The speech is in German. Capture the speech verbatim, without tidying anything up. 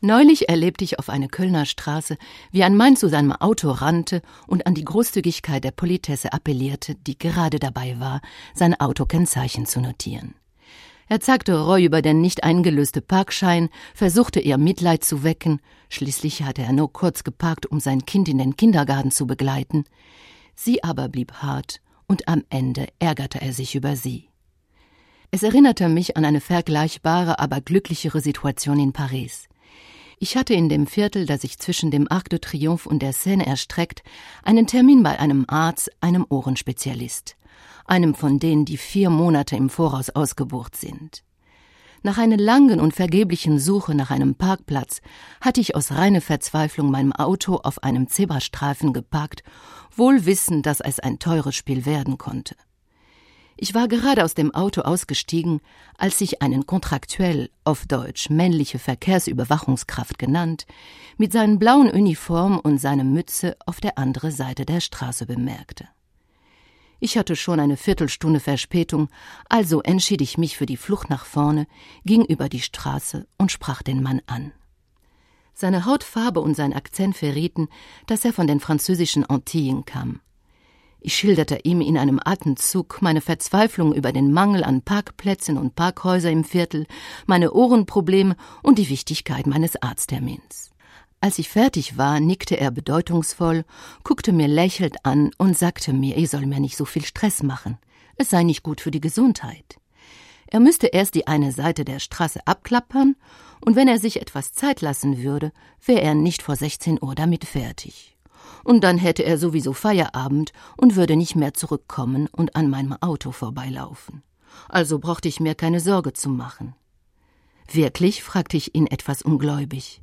Neulich erlebte ich auf eine Kölner Straße, wie ein Mann zu seinem Auto rannte und an die Großzügigkeit der Politesse appellierte, die gerade dabei war, sein Autokennzeichen zu notieren. Er zeigte Roy über den nicht eingelöste Parkschein, versuchte ihr Mitleid zu wecken, schließlich hatte er nur kurz geparkt, um sein Kind in den Kindergarten zu begleiten. Sie aber blieb hart, und am Ende ärgerte er sich über sie. Es erinnerte mich an eine vergleichbare, aber glücklichere Situation in Paris. Ich hatte in dem Viertel, das sich zwischen dem Arc de Triomphe und der Seine erstreckt, einen Termin bei einem Arzt, einem Ohrenspezialist, einem von denen, die vier Monate im Voraus ausgebucht sind. Nach einer langen und vergeblichen Suche nach einem Parkplatz hatte ich aus reiner Verzweiflung mein Auto auf einem Zebrastreifen geparkt, wohl wissend, dass es ein teures Spiel werden konnte. Ich war gerade aus dem Auto ausgestiegen, als ich einen Kontraktuell, auf Deutsch männliche Verkehrsüberwachungskraft genannt, mit seinen blauen Uniform und seiner Mütze auf der anderen Seite der Straße bemerkte. Ich hatte schon eine Viertelstunde Verspätung, also entschied ich mich für die Flucht nach vorne, ging über die Straße und sprach den Mann an. Seine Hautfarbe und sein Akzent verrieten, dass er von den französischen Antillen kam. Ich schilderte ihm in einem Atemzug meine Verzweiflung über den Mangel an Parkplätzen und Parkhäuser im Viertel, meine Ohrenprobleme und die Wichtigkeit meines Arzttermins. Als ich fertig war, nickte er bedeutungsvoll, guckte mir lächelnd an und sagte mir, ich soll mir nicht so viel Stress machen. Es sei nicht gut für die Gesundheit. Er müsste erst die eine Seite der Straße abklappern, und wenn er sich etwas Zeit lassen würde, wäre er nicht vor sechzehn Uhr damit fertig. Und dann hätte er sowieso Feierabend und würde nicht mehr zurückkommen und an meinem Auto vorbeilaufen. Also brauchte ich mir keine Sorge zu machen. »Wirklich?« fragte ich ihn etwas ungläubig.